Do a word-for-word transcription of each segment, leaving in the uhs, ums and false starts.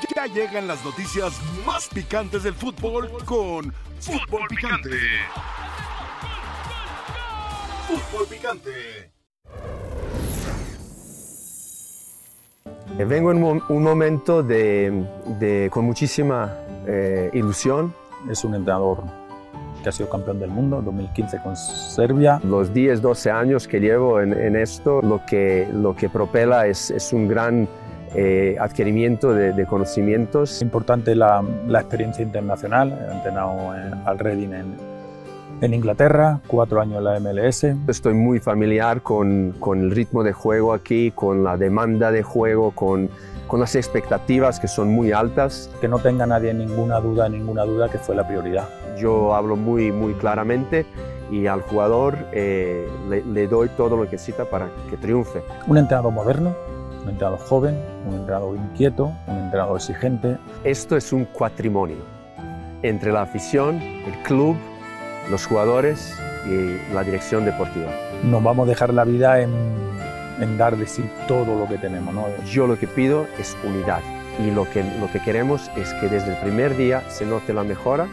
Ya llegan las noticias más picantes del fútbol con Fútbol Picante. Fútbol Picante. Vengo en un, un momento de, de, con muchísima eh, ilusión. Es un entrenador que ha sido campeón del mundo en dos mil quince con Serbia. Los diez, doce años que llevo en, en esto, lo que, lo que propela es, es un gran eh, adquirimiento de, de conocimientos. Es importante la, la experiencia internacional. He entrenado en, al Reading en, en Inglaterra, cuatro años en la M L S. Estoy muy familiar con, con el ritmo de juego aquí, con la demanda de juego, con, con las expectativas que son muy altas. Que no tenga nadie ninguna duda, ninguna duda que fue la prioridad. Yo hablo muy, muy claramente y al jugador eh, le, le doy todo lo que necesita para que triunfe. Un entrenador moderno, un entrenador joven, un entrenador inquieto, un entrenador exigente. Esto es un patrimonio entre la afición, el club, los jugadores y la dirección deportiva. Nos vamos a dejar la vida en, en dar de sí todo lo que tenemos, ¿no? Yo lo que pido es unidad y lo que, lo que queremos es que desde el primer día se note la mejora.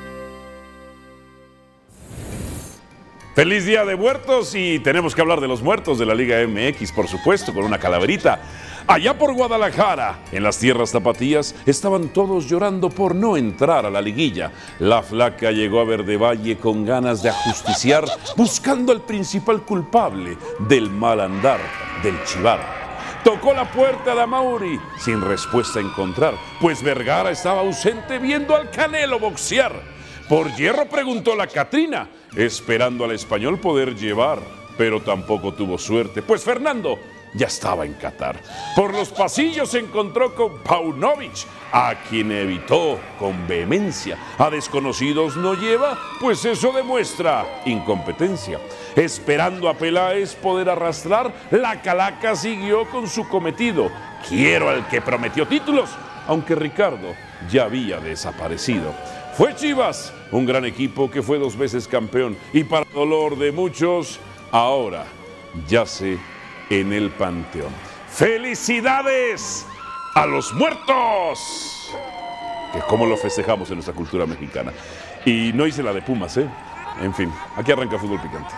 Feliz Día de Muertos y tenemos que hablar de los muertos de la Liga M X, por supuesto, con una calaverita. Allá por Guadalajara, en las tierras tapatías, estaban todos llorando por no entrar a la liguilla. La Flaca llegó a Verde Valle con ganas de ajusticiar, buscando al principal culpable del mal andar del Chivar. Tocó la puerta de Amauri, sin respuesta a encontrar, pues Vergara estaba ausente viendo al Canelo boxear. Por hierro preguntó la Catrina, esperando al español poder llevar, pero tampoco tuvo suerte, pues Fernando ya estaba en Qatar. Por los pasillos se encontró con Paunovic, a quien evitó con vehemencia. A desconocidos no lleva, pues eso demuestra incompetencia. Esperando a Peláez poder arrastrar, la Calaca siguió con su cometido. Quiero al que prometió títulos, aunque Ricardo ya había desaparecido. Fue Chivas, un gran equipo que fue dos veces campeón y para dolor de muchos, ahora yace en el panteón. ¡Felicidades a los muertos! Que cómo lo festejamos en nuestra cultura mexicana. Y no hice la de Pumas, ¿eh? En fin, aquí arranca Fútbol Picante.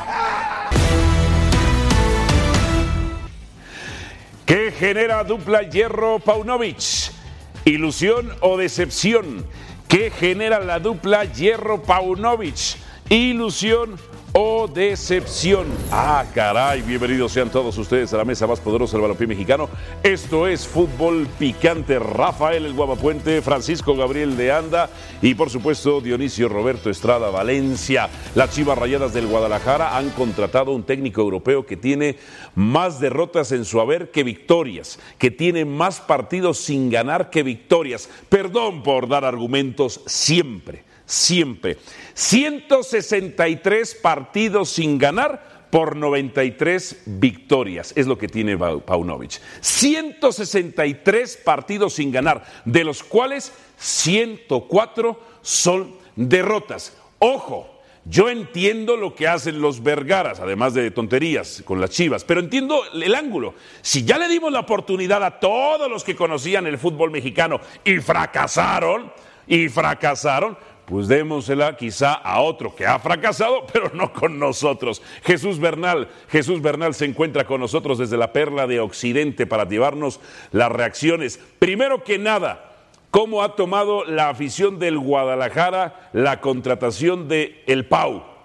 ¿Qué genera dupla Hierro-Paunovic? ¿Ilusión o decepción? ¿Qué genera la dupla Hierro-Paunovic? ¿Ilusión o decepción? Ah, caray, bienvenidos sean todos ustedes a la mesa más poderosa del balompié mexicano. Esto es Fútbol Picante. Rafael El Guapapuente, Francisco Gabriel de Anda y por supuesto Dionisio Roberto Estrada Valencia. Las Chivas Rayadas del Guadalajara han contratado un técnico europeo que tiene más derrotas en su haber que victorias, que tiene más partidos sin ganar que victorias. Perdón por dar argumentos siempre. Siempre. ciento sesenta y tres partidos sin ganar por noventa y tres victorias. Es lo que tiene Paunovic. ciento sesenta y tres partidos sin ganar, de los cuales ciento cuatro son derrotas. Ojo, yo entiendo lo que hacen los Vergaras, además de tonterías con las Chivas, pero entiendo el ángulo. Si ya le dimos la oportunidad a todos los que conocían el fútbol mexicano y fracasaron, y fracasaron, pues démosela quizá a otro que ha fracasado, pero no con nosotros. Jesús Bernal, Jesús Bernal se encuentra con nosotros desde la Perla de Occidente para llevarnos las reacciones. Primero que nada, ¿cómo ha tomado la afición del Guadalajara la contratación de El Pau?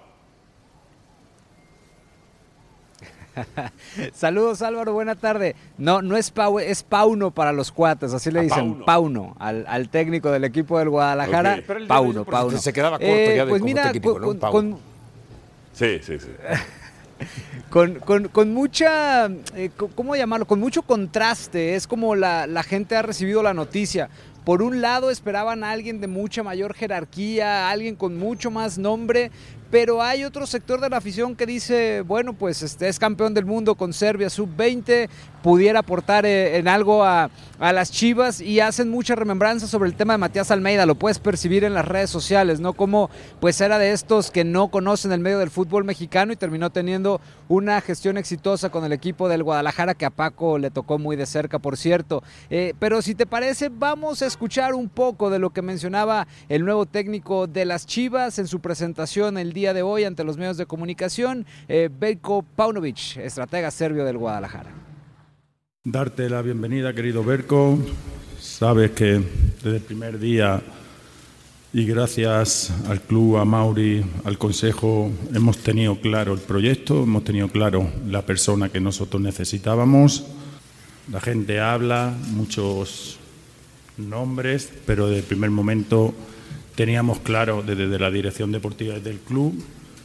Saludos Álvaro, buena tarde. No, no es Pau, es Pauno para los cuates, así le dicen, Pauno, Pauno al, al técnico del equipo del Guadalajara. Okay. Pero Pauno, Pauno. Se quedaba corto eh, ya de pues como mira, técnico, con, ¿no? con, sí, sí, sí. Con, con, con mucha, eh, ¿cómo llamarlo? Con mucho contraste, es como la, la gente ha recibido la noticia. Por un lado esperaban a alguien de mucha mayor jerarquía, alguien con mucho más nombre, pero hay otro sector de la afición que dice, bueno, pues este es campeón del mundo con Serbia sub veinte, pudiera aportar eh, en algo a, a las Chivas, y hacen mucha remembranza sobre el tema de Matías Almeida, lo puedes percibir en las redes sociales, ¿no? Como pues era de estos que no conocen el medio del fútbol mexicano y terminó teniendo una gestión exitosa con el equipo del Guadalajara, que a Paco le tocó muy de cerca, por cierto. Eh, pero si te parece, vamos a escuchar un poco de lo que mencionaba el nuevo técnico de las Chivas en su presentación el día de hoy ante los medios de comunicación, eh, Veljko Paunović, estratega serbio del Guadalajara. Darte la bienvenida, querido Veljko. Sabes que desde el primer día, y gracias al club, a Mauri, al consejo, hemos tenido claro el proyecto, hemos tenido claro la persona que nosotros necesitábamos. La gente habla, muchos nombres, pero desde el primer momento teníamos claro desde la dirección deportiva del club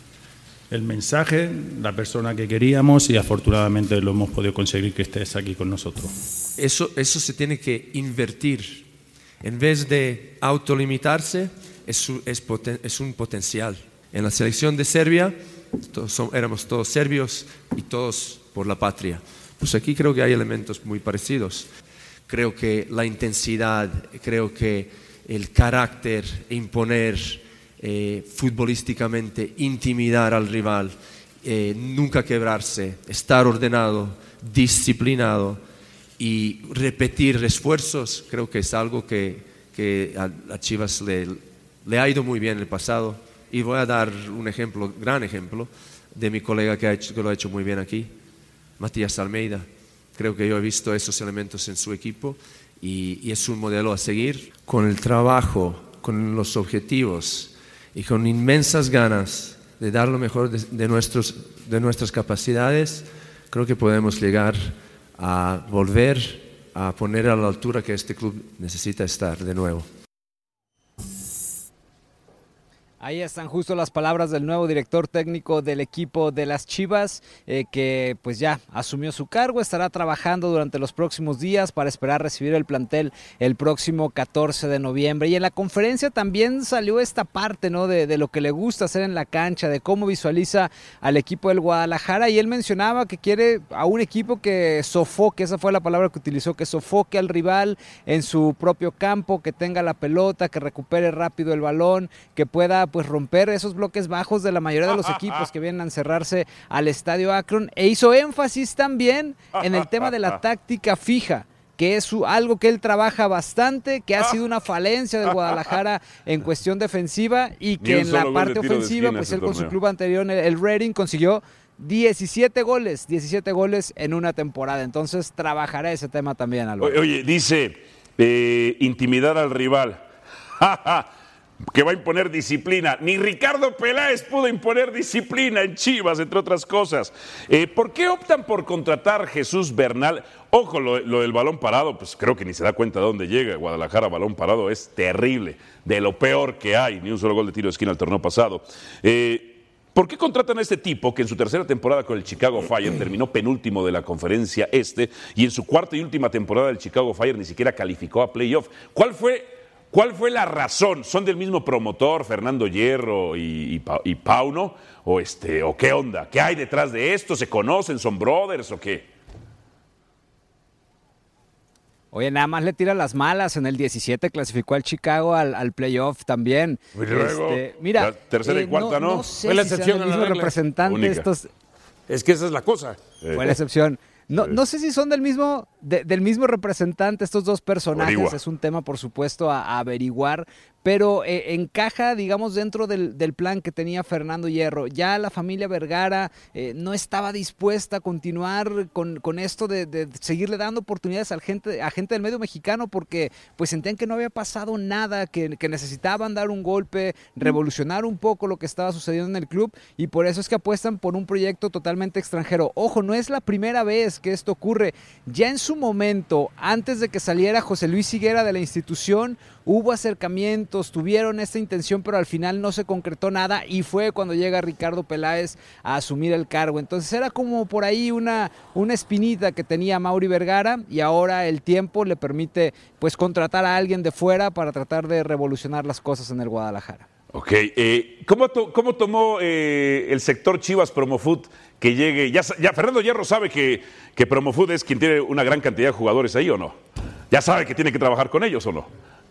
el mensaje, la persona que queríamos, y afortunadamente lo hemos podido conseguir que estés aquí con nosotros. Eso, eso se tiene que invertir. En vez de autolimitarse, es, es, poten, es un potencial. En la selección de Serbia todos son, éramos todos serbios y todos por la patria. Pues aquí creo que hay elementos muy parecidos. Creo que la intensidad, creo que el carácter, imponer eh, futbolísticamente, intimidar al rival, eh, nunca quebrarse, estar ordenado, disciplinado y repetir esfuerzos, creo que es algo que, que a, a Chivas le, le ha ido muy bien en el pasado. Y voy a dar un ejemplo, gran ejemplo, de mi colega que, ha hecho, que lo ha hecho muy bien aquí, Matías Almeida. Creo que yo he visto esos elementos en su equipo y, y es un modelo a seguir. Con el trabajo, con los objetivos y con inmensas ganas de dar lo mejor de, de, nuestros, de nuestras capacidades, creo que podemos llegar a volver a poner a la altura que este club necesita estar de nuevo. Ahí están justo las palabras del nuevo director técnico del equipo de las Chivas, eh, que pues ya asumió su cargo, estará trabajando durante los próximos días para esperar recibir el plantel el próximo catorce de noviembre. Y en la conferencia también salió esta parte, ¿no? de, de lo que le gusta hacer en la cancha, de cómo visualiza al equipo del Guadalajara, y él mencionaba que quiere a un equipo que sofoque, esa fue la palabra que utilizó, que sofoque al rival en su propio campo, que tenga la pelota, que recupere rápido el balón, que pueda pues romper esos bloques bajos de la mayoría de los equipos que vienen a encerrarse al Estadio Akron, e hizo énfasis también en el tema de la táctica fija, que es algo que él trabaja bastante, que ha sido una falencia del Guadalajara en cuestión defensiva, y que en la parte ofensiva, pues él con su club anterior, el Reading, consiguió diecisiete goles, diecisiete goles en una temporada. Entonces trabajará ese tema también, Álvaro. Oye, dice eh, intimidar al rival. Que va a imponer disciplina. Ni Ricardo Peláez pudo imponer disciplina en Chivas, entre otras cosas. Eh, ¿Por qué optan por contratar Jesús Bernal? Ojo, lo, lo del balón parado, pues creo que ni se da cuenta de dónde llega. Guadalajara, balón parado, es terrible, de lo peor que hay. Ni un solo gol de tiro de esquina el torneo pasado. Eh, ¿Por qué contratan a este tipo que en su tercera temporada con el Chicago Fire terminó penúltimo de la conferencia este, y en su cuarta y última temporada el Chicago Fire ni siquiera calificó a playoff? ¿Cuál fue... ¿Cuál fue la razón? ¿Son del mismo promotor, Fernando Hierro y, y, y Pauno? ¿O, este, ¿O qué onda? ¿Qué hay detrás de esto? ¿Se conocen? ¿Son brothers o qué? Oye, nada más le tira las malas. En el diecisiete clasificó al Chicago al, al playoff también. Y luego, este, mira, la tercera y cuarta, eh, no, ¿no? no sé fue la si excepción sean a el la mismo regla. representante estos. Es que esa es la cosa. Fue la excepción. No, no sé si son del mismo, de, del mismo representante estos dos personajes, Averigua. Es un tema por supuesto a, a averiguar, pero eh, encaja, digamos, dentro del, del plan que tenía Fernando Hierro. Ya la familia Vergara eh, no estaba dispuesta a continuar con, con esto de, de seguirle dando oportunidades a gente, a gente del medio mexicano, porque pues sentían que no había pasado nada, que, que necesitaban dar un golpe, revolucionar un poco lo que estaba sucediendo en el club, y por eso es que apuestan por un proyecto totalmente extranjero. Ojo, no es la primera vez que esto ocurre. Ya en su momento, antes de que saliera José Luis Higuera de la institución, hubo acercamientos, tuvieron esta intención, pero al final no se concretó nada, y fue cuando llega Ricardo Peláez a asumir el cargo. Entonces era como por ahí una, una espinita que tenía Mauri Vergara, y ahora el tiempo le permite pues contratar a alguien de fuera para tratar de revolucionar las cosas en el Guadalajara. Ok, eh, ¿cómo, to, ¿cómo tomó eh, el sector Chivas Promofood que llegue? Ya, ya Fernando Hierro sabe que, que Promofood es quien tiene una gran cantidad de jugadores ahí, ¿o no? ¿Ya sabe que tiene que trabajar con ellos o no?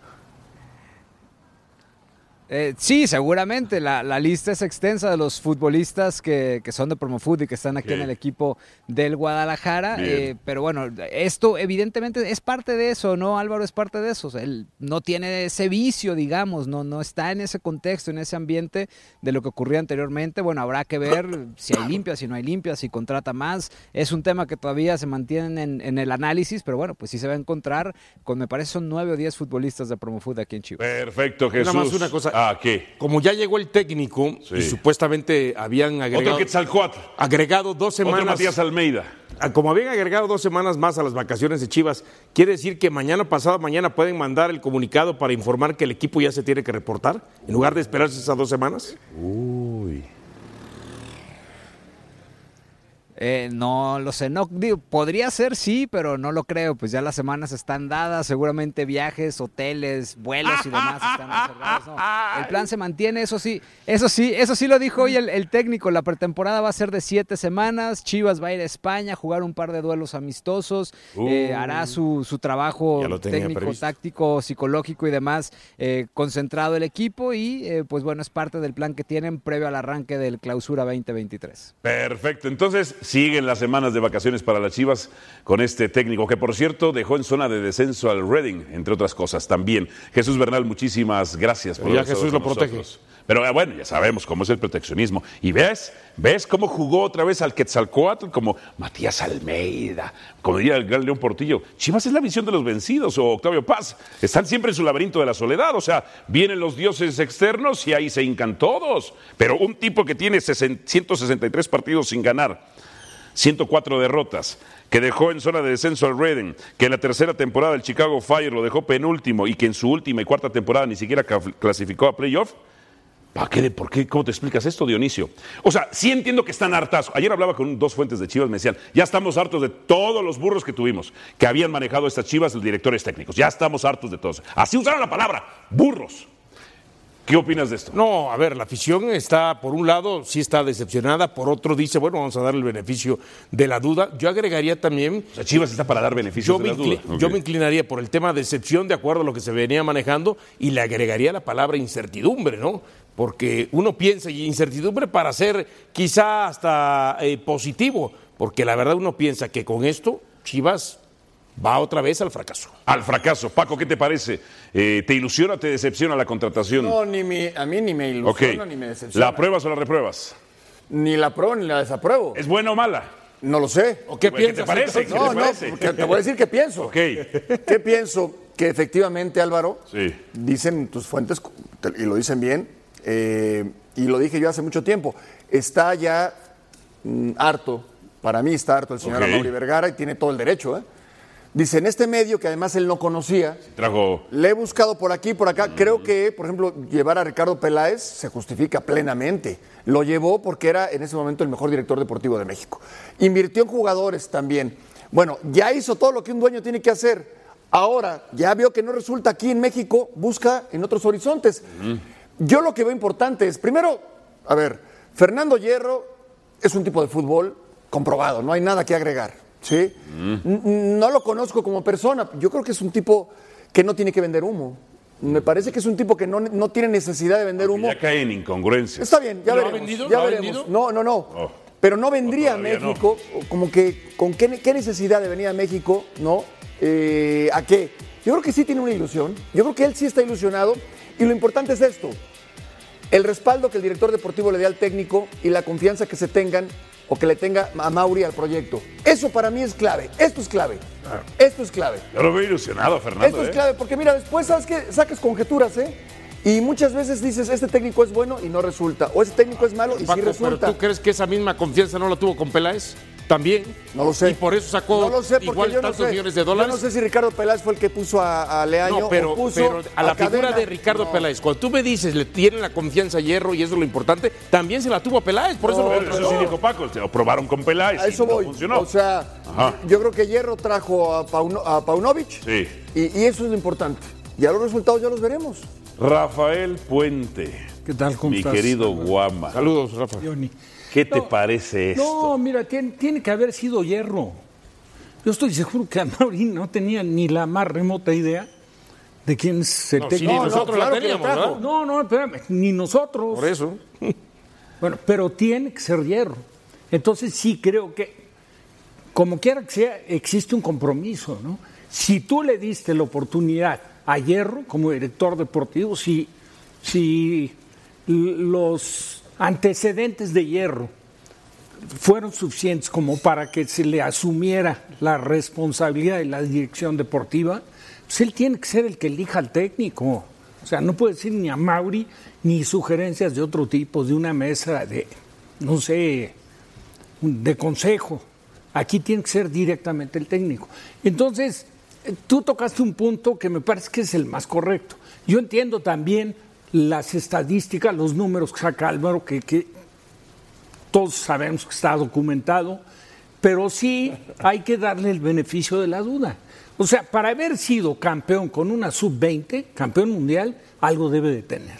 Eh, sí, seguramente. La, la lista es extensa de los futbolistas que, que son de Promofood y que están aquí Okay. en el equipo del Guadalajara. Eh, pero bueno, esto evidentemente es parte de eso, ¿no? Álvaro es parte de eso. O sea, él no tiene ese vicio, digamos, no, no está en ese contexto, en ese ambiente de lo que ocurría anteriormente. Bueno, habrá que ver si hay limpias, si no hay limpias, si contrata más. Es un tema que todavía se mantiene en, en el análisis, pero bueno, pues sí se va a encontrar con, me parece, son nueve o diez futbolistas de Promofood aquí en Chivas. Perfecto, Jesús. Nada más una cosa. Ah, ¿qué? Como ya llegó el técnico Sí. y supuestamente habían agregado, Otro Quetzalcóatl. agregado dos Otro semanas. Matías Almeida. Como habían agregado dos semanas más a las vacaciones de Chivas, quiere decir que mañana pasado mañana pueden mandar el comunicado para informar que el equipo ya se tiene que reportar, en lugar de esperarse esas dos semanas. Uy. Eh, no lo sé, no digo, podría ser sí, pero no lo creo, pues ya las semanas están dadas, seguramente viajes, hoteles, vuelos y demás están reservados. No, el plan se mantiene, eso sí, eso sí, eso sí lo dijo hoy el, el técnico, la pretemporada va a ser de siete semanas, Chivas va a ir a España, jugar un par de duelos amistosos, Uh, eh, hará su, su trabajo ya lo tenía técnico, previsto. táctico, psicológico y demás, eh, concentrado el equipo y eh, pues bueno, es parte del plan que tienen previo al arranque del Clausura veinte veintitrés. Perfecto, entonces siguen las semanas de vacaciones para las Chivas con este técnico que, por cierto, dejó en zona de descenso al Reading, entre otras cosas también. Jesús Bernal, muchísimas gracias por Ya haber estado Jesús con lo protege. nosotros. Pero eh, bueno, ya sabemos cómo es el proteccionismo. Y ves, ves cómo jugó otra vez al Quetzalcóatl, como Matías Almeida, como diría el gran León Portillo. Chivas es la visión de los vencidos, o Octavio Paz. Están siempre en su laberinto de la soledad, o sea, vienen los dioses externos y ahí se hincan todos. Pero un tipo que tiene ciento sesenta y tres partidos sin ganar, ciento cuatro derrotas, que dejó en zona de descenso al Reading, que en la tercera temporada el Chicago Fire lo dejó penúltimo y que en su última y cuarta temporada ni siquiera clasificó a playoff. ¿Para qué? ¿Por qué? ¿Cómo te explicas esto, Dionisio? O sea, sí entiendo que están hartas. Ayer hablaba con dos fuentes de Chivas, me decían, ya estamos hartos de todos los burros que tuvimos, que habían manejado estas Chivas, los directores técnicos. Ya estamos hartos de todos. Así usaron la palabra, burros. ¿Qué opinas de esto? No, a ver, la afición está, por un lado, sí está decepcionada, por otro dice, bueno, vamos a darle el beneficio de la duda. Yo agregaría también... O sea, Chivas está para dar beneficios Yo de me, la incli- duda. yo Ok. me inclinaría por el tema de decepción de acuerdo a lo que se venía manejando y le agregaría la palabra incertidumbre, ¿no? Porque uno piensa, y incertidumbre para ser quizá hasta eh, positivo, porque la verdad uno piensa que con esto Chivas va otra vez al fracaso. Al fracaso. Paco, ¿qué te parece? Eh, ¿Te ilusiona o te decepciona la contratación? No, ni me, a mí ni me Ok. ilusiona ni me decepciona. ¿La apruebas o la repruebas? Ni la apruebo ni la desapruebo. ¿Es buena o mala? No lo sé. ¿O qué ¿Qué te piensas? parece? entonces? ¿Qué No, te no, parece? porque te voy a decir qué pienso. Ok. ¿Qué pienso? Que efectivamente, Álvaro, Sí. dicen tus fuentes, y lo dicen bien, eh, y lo dije yo hace mucho tiempo, está ya mm, harto, para mí está harto el señor Ok. Amaury Vergara y tiene todo el derecho. ¿eh? Dice, en este medio que además él no conocía, Trajo. le he buscado por aquí y por acá. Creo que, por ejemplo, llevar a Ricardo Peláez se justifica plenamente. Lo llevó porque era en ese momento el mejor director deportivo de México. Invirtió en jugadores también. Bueno, ya hizo todo lo que un dueño tiene que hacer. Ahora, ya vio que no resulta aquí en México, busca en otros horizontes. Yo lo que veo importante es, primero, a ver, Fernando Hierro es un tipo de fútbol comprobado, no hay nada que agregar. ¿Sí? N- No lo conozco como persona. Yo creo que es un tipo que no tiene que vender humo. Me parece que es un tipo que no, no tiene necesidad de vender humo. Ya cae en incongruencias. Está bien, ya ¿Lo ha veremos. vendido? ya ¿Lo ha veremos. vendido? No, no, no. Oh. Pero no vendría a todavía no. México, como que, ¿con qué, qué necesidad de venir a México? ¿No? Eh, ¿A qué? Yo creo que sí tiene una ilusión. Yo creo que él sí está ilusionado. Y lo importante es esto: el respaldo que el director deportivo le dé al técnico y la confianza que se tengan o que le tenga a Mauri al proyecto. Eso para mí es clave. Esto es clave. Esto es clave. Yo lo veo ilusionado, Fernando. Esto es ¿eh? clave porque mira, después sabes que saques conjeturas, ¿eh? Y muchas veces dices, este técnico es bueno y no resulta. O este técnico es malo y Paco, sí pero resulta. ¿tú crees que esa misma confianza no la tuvo con Peláez? También. No lo sé. Y por eso sacó no lo sé porque igual yo no tantos sé. millones de dólares. Yo no sé si Ricardo Peláez fue el que puso a, a Leaño No, pero, o puso pero a la figura Cadena. de Ricardo No. Peláez, cuando tú me dices le tienen la confianza a Hierro y eso es lo importante, también se la tuvo a Peláez, por eso No, lo Pero eso sí dijo Paco, lo probaron con Peláez A y eso no voy. funcionó. O sea, Ajá. yo creo que Hierro trajo a, Pauno- a Paunovic Sí. y, y eso es lo importante. Ya los resultados ya los veremos. Rafael Puente. ¿Qué tal? ¿Cómo Mi estás? querido Guama. Saludos, Rafa. Johnny. ¿Qué te No, parece esto? No, mira, tiene, tiene que haber sido Hierro. Yo estoy seguro que Amaury no tenía ni la más remota idea de quién es el No, sí, técnico. ni nosotros la teníamos, ¿verdad? No, no, espérame, ni nosotros. Por eso. Bueno, pero tiene que ser Hierro. Entonces sí creo que, como quiera que sea, existe un compromiso, ¿no? Si tú le diste la oportunidad a Hierro como director deportivo, si, si los antecedentes de Hierro fueron suficientes como para que se le asumiera la responsabilidad de la dirección deportiva, pues él tiene que ser el que elija al técnico. O sea, no puede decir ni a Mauri ni sugerencias de otro tipo, de una mesa de, no sé, de consejo. Aquí tiene que ser directamente el técnico. Entonces, tú tocaste un punto que me parece que es el más correcto. Yo entiendo también las estadísticas, los números que saca Álvaro, que, que todos sabemos que está documentado, pero sí hay que darle el beneficio de la duda. O sea, para haber sido campeón con una sub veinte, campeón mundial, algo debe de tener.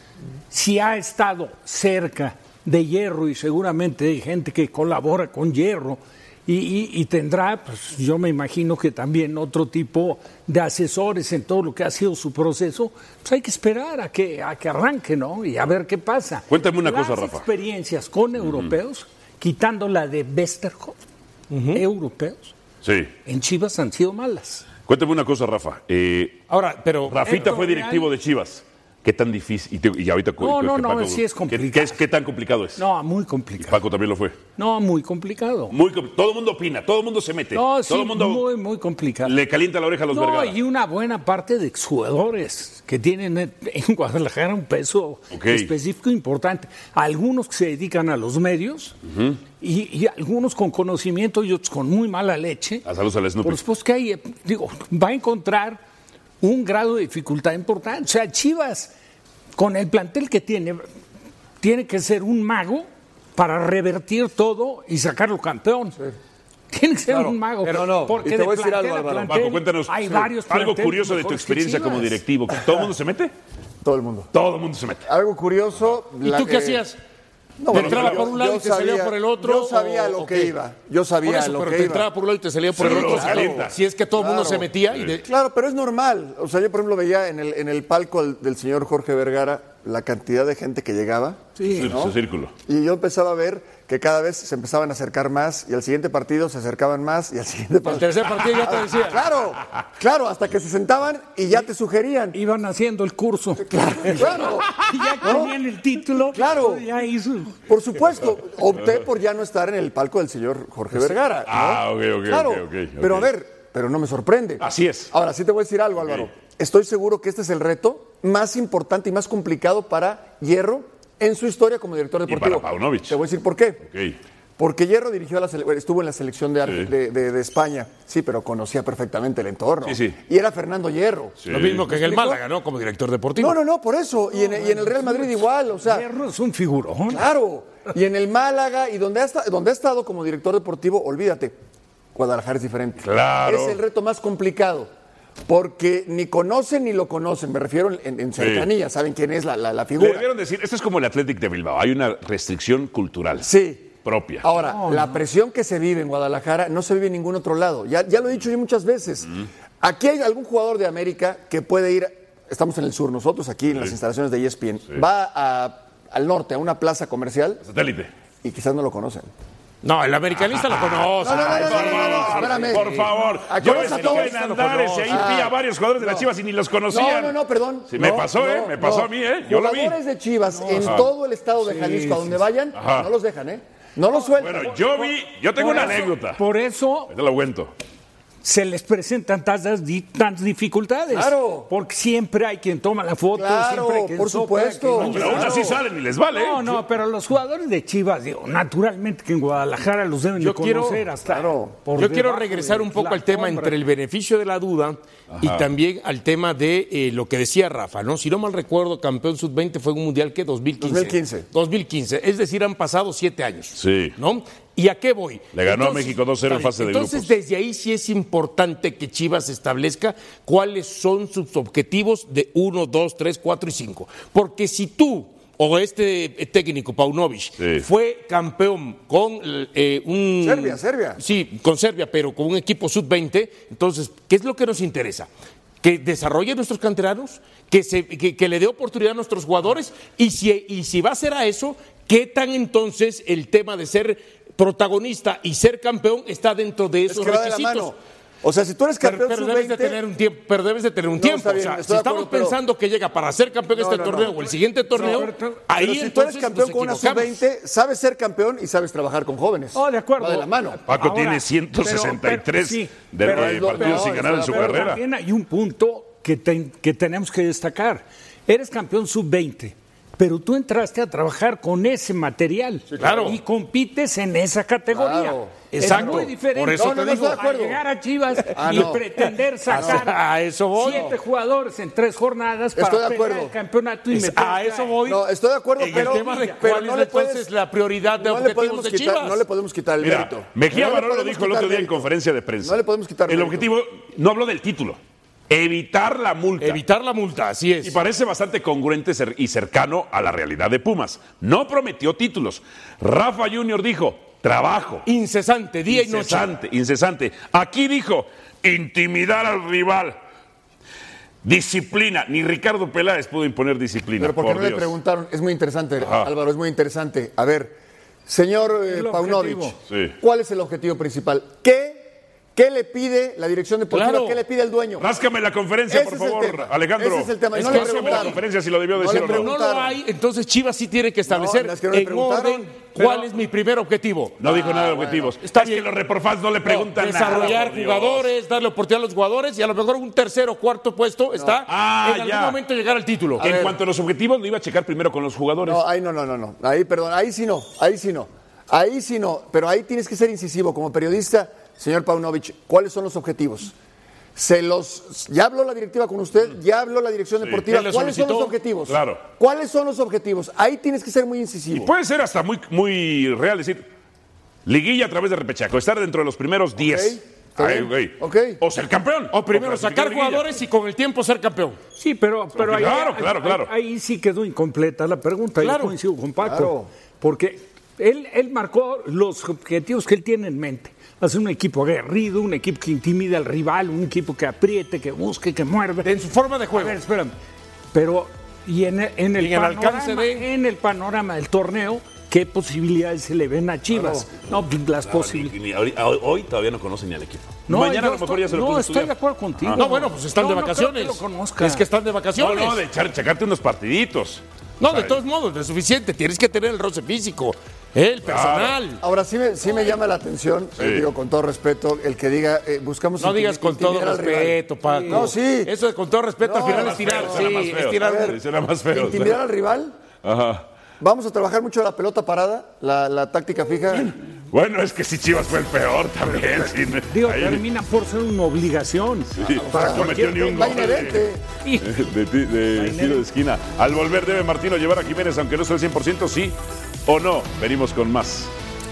Si ha estado cerca de Hierro, y seguramente hay gente que colabora con Hierro, y, y, y tendrá, pues yo me imagino que también otro tipo de asesores en todo lo que ha sido su proceso, pues hay que esperar a que, a que arranque, ¿no? Y a ver qué pasa. Cuéntame una Las cosa, Rafa. experiencias con uh-huh. europeos, quitando la de Westerhoff, uh-huh. europeos, sí. en Chivas han sido malas. Cuéntame una cosa, Rafa. Eh, Ahora, pero Rafita fue directivo de Chivas. ¿Qué tan difícil? Y, te, y ahorita no, no, no, Paco, sí es complicado. ¿qué, qué, es, ¿Qué tan complicado es? No, muy complicado. Y Paco también lo fue. No, muy complicado. Muy, todo el mundo opina, todo el mundo se mete. No, todo sí, el mundo muy, muy complicado. Le calienta la oreja a los no, Vergara. Y una buena parte de exjugadores que tienen en Guadalajara un peso okay. específico importante. Algunos que se dedican a los medios uh-huh. y, y algunos con conocimiento y otros con muy mala leche. A saludos al Snoopy. Por supuesto que hay, digo, va a encontrar un grado de dificultad importante. O sea, Chivas, con el plantel que tiene, tiene que ser un mago para revertir todo y sacarlo campeón. Sí. Tiene que ser claro, un mago. Pero no, porque y te voy a decir plantel algo, Álvaro. Plantel, Paco, cuéntanos hay sí, varios algo curioso de tu experiencia como directivo. ¿Todo el mundo se mete? Todo el mundo. Todo el mundo se mete. Algo curioso. ¿Y la, tú qué eh, hacías? No, ¿Te bueno, entraba yo, por un lado y te sabía, salía por el otro? Yo sabía o, lo que okay. iba. Yo sabía por eso, lo pero que te iba. entraba por un lado y te salía por sí, el otro. Claro. Si es que todo el mundo claro. se metía. Y de... Claro, pero es normal. O sea, yo, por ejemplo, veía en el, en el palco del, del señor Jorge Vergara la cantidad de gente que llegaba. Sí, ¿no? su círculo. Y yo empezaba a ver que cada vez se empezaban a acercar más y al siguiente partido se acercaban más y al siguiente partido. Al tercer partido ya te decía. Claro, claro, hasta que se sentaban y ya te sugerían. Iban haciendo el curso. Claro, claro. Y ya ¿no? tenían el título. Claro. Ya hizo. Por supuesto, opté por ya no estar en el palco del señor Jorge Vergara. ¿no? Ah, ok, ok, claro, ok, okay, okay. Pero a ver, pero no me sorprende. Así es. Ahora, sí te voy a decir algo, okay. Álvaro. Estoy seguro que este es el reto más importante y más complicado para Hierro en su historia como director deportivo. Y para Paunovic. Te voy a decir por qué. Okay. Porque Hierro dirigió a la sele- estuvo en la selección de, sí. de, de, de España, sí, pero conocía perfectamente el entorno. Sí, sí. Y era Fernando Hierro. Sí. Lo mismo que en el Málaga, ¿no? Como director deportivo. No, no, no, por eso. Y, en, y en el Real Madrid igual, o sea. Hierro es un figurón. Claro. Y en el Málaga y donde ha, estado, donde ha estado como director deportivo, olvídate, Guadalajara es diferente. Claro. Es el reto más complicado. Porque ni conocen ni lo conocen, me refiero en, en cercanía, sí. Saben quién es la, la, la figura. Le debieron decir, esto es como el Athletic de Bilbao, hay una restricción cultural. Sí. Propia. Ahora, no, la no. presión que se vive en Guadalajara no se vive en ningún otro lado. Ya, ya lo he dicho yo muchas veces. Mm. Aquí hay algún jugador de América que puede ir, estamos en el sur, nosotros aquí en sí. las instalaciones de E S P N, sí. va a, al norte, a una plaza comercial. Satélite. Y quizás no lo conocen. No, el americanista lo conoce. No, no, no, no, no, no, no, espérame. Por favor. Aquí Yo vamos a me todos. en Andares y ahí vi a varios jugadores de las Chivas y ni los conocían. No, no, no, perdón. Sí, no, me pasó, no, ¿eh? Me pasó no. a mí, ¿eh? Yo lo vi. Jugadores de Chivas no, en ajá. todo el estado de Jalisco, a sí, donde sí. vayan, Ajá. no los dejan, ¿eh? No los sueltan. Bueno, yo vi, yo tengo Por una eso- anécdota. Por eso Te lo cuento. se les presentan tantas, di- tantas dificultades. Claro. Porque siempre hay quien toma la foto, Claro, siempre hay quien por sopla, supuesto. quien- Pero aún así salen y les vale. No, no, pero los jugadores de Chivas, digo, naturalmente que en Guadalajara los deben Yo de conocer quiero- hasta claro. por Yo quiero debajo regresar de un poco la al tema sombra. entre el beneficio de la duda y Ajá. también al tema de eh, lo que decía Rafa, ¿no? Si no mal recuerdo, campeón sub veinte fue un mundial que dos mil quince. dos mil quince. dos mil quince, es decir, han pasado siete años. Sí. ¿No? ¿Y a qué voy? Le ganó Entonces, a México dos cero en fase de entonces, grupos. desde ahí sí es importante que Chivas establezca cuáles son sus objetivos de uno, dos, tres, cuatro y cinco. Porque si tú o este técnico, Paunovic, Sí. fue campeón con eh, un... Serbia, Serbia. Sí, con Serbia, pero con un equipo sub veinte, entonces, ¿qué es lo que nos interesa? Que desarrolle a nuestros canteranos, que, se, que, que le dé oportunidad a nuestros jugadores, y si, y si va a ser a eso, ¿qué tan entonces el tema de ser protagonista y ser campeón está dentro de esos Es que va de la requisitos? mano. O sea, si tú eres campeón Pero, pero debes de sub veinte, tener un tiempo, pero debes de tener un No, tiempo. está bien, o sea, estoy si de estamos acuerdo, pero- pensando que llega para ser campeón No, este no, torneo no. o el siguiente torneo, No, pero- ahí pero si tú entonces eres campeón nos con una sub equivocamos. veinte, sabes ser campeón y sabes trabajar con jóvenes. Oh, de acuerdo. Va de la mano. Paco Ahora, tiene ciento sesenta y tres pero- sí, de, pero- de partidos no, sin ganar en su pero carrera. También hay un punto que, te- que tenemos que destacar. Eres campeón sub veinte, pero tú entraste a trabajar con ese material. claro. Y compites en esa categoría. Claro. Exacto. Es muy diferente Por eso No, no, te no, digo, estoy de acuerdo. a llegar a Chivas Ah, y no. pretender sacar A eso voy. siete jugadores en tres jornadas para Estoy de pelear acuerdo. el campeonato y Es- meterte a eso voy. No, estoy de acuerdo, en pero, el tema de pero cuál no es le entonces puedes, la prioridad de no le objetivos podemos de quitar, Chivas. no le podemos quitar el Mira, mérito. Mejía No le Barón lo podemos dijo el quitar otro día en mérito. conferencia de prensa. No le podemos quitar El mérito. objetivo, no habló del título, evitar la multa. Evitar la multa, así es. Y parece bastante congruente cer- y cercano a la realidad de Pumas. No prometió títulos. Rafa Junior dijo, trabajo. Incesante, día y noche. Incesante, incesante. Aquí dijo, intimidar al rival. Disciplina. Ni Ricardo Peláez pudo imponer disciplina. Pero porque por no le Dios. preguntaron, es muy interesante, Ajá. Álvaro, es muy interesante. A ver, señor eh, El Paunovic, objetivo. Sí. ¿cuál es el objetivo principal? ¿Qué, qué le pide la dirección deportiva? Claro. ¿Qué le pide el dueño? Ráscame la conferencia, Ese por es el favor, tema. Alejandro. Ese es el tema. Y Es no que le eso Ráscame la preguntaron. conferencia si lo debió No decir le o no. Pero no lo preguntaron. hay, entonces Chivas sí tiene que establecer No, es que no le en preguntaron. orden cuál es mi primer objetivo. No dijo nada de bueno. objetivos. Está es bien. que los reporfans no le preguntan No, nada. desarrollar por Dios. jugadores, darle oportunidad a los jugadores y a lo mejor un tercer o cuarto puesto está Ah, en algún ya. momento llegar al título. En ver. cuanto a los objetivos, lo iba a checar primero con los jugadores. No, ahí no, no, no, no. Ahí, perdón, ahí sí no, ahí sí no. Ahí sí no, pero ahí tienes que ser incisivo como periodista, señor Paunovic. ¿Cuáles son los objetivos? Se los, ya habló la directiva con usted, ya habló la dirección deportiva. ¿Quién le ¿Cuáles son solicitó? los objetivos? Claro. ¿Cuáles son los objetivos? Ahí tienes que ser muy Y incisivo. puede ser hasta muy, muy real, decir, liguilla a través de repechaje, estar dentro de los primeros diez. está Ay, bien. güey. Ok. O ser campeón. O primero clasificar sacar liguilla. jugadores y con el tiempo ser campeón. Sí, pero, pero ahí, Claro, ahí- claro, ahí- claro. ahí sí quedó incompleta la pregunta. Claro. Yo coincido con Paco. Claro. Porque él, él marcó los objetivos que él tiene en mente. Hacer un equipo aguerrido, un equipo que intimide al rival, un equipo que apriete, que busque, que muerde. En su forma de A juego. ver, espérame. Pero, y en el, en el, Y en el panorama, alcance de- en el panorama del torneo, ¿qué posibilidades se le ven a Chivas? No, pues, las posibilidades. Ni- ni- hoy, hoy todavía no conocen ni al equipo. No, Mañana yo a lo mejor estoy- ya se lo No, puso estoy de estudiar. acuerdo contigo. No, bueno, pues están No, de no creo vacaciones. que lo conozca. Es que están de No, vacaciones. no, de echar, checarte unos partiditos. No, O sea, de todos modos, no es suficiente. Tienes que tener el roce físico, el personal. Ahora sí me, sí me llama la atención, eh, digo con todo respeto, el que diga, eh, buscamos No intim- digas con todo intimidar al rival. respeto, Paco. No, sí. Eso de con todo respeto No, al final era es tirar. más feo, era más Sí, feo. es tirar. A ver, Será más feo. Intimidar al rival. Ajá. Vamos a trabajar mucho la pelota parada, la, la táctica fija. Bueno, es que si Chivas fue el peor también. sí. Digo, Ahí- termina por ser una obligación. sí, Para no metió ni un Va gol. de- inherente. Y- De, ti- de tiro de esquina. Al volver debe Martino llevar a Jiménez, aunque no sea el cien por ciento, sí o no. Venimos con más.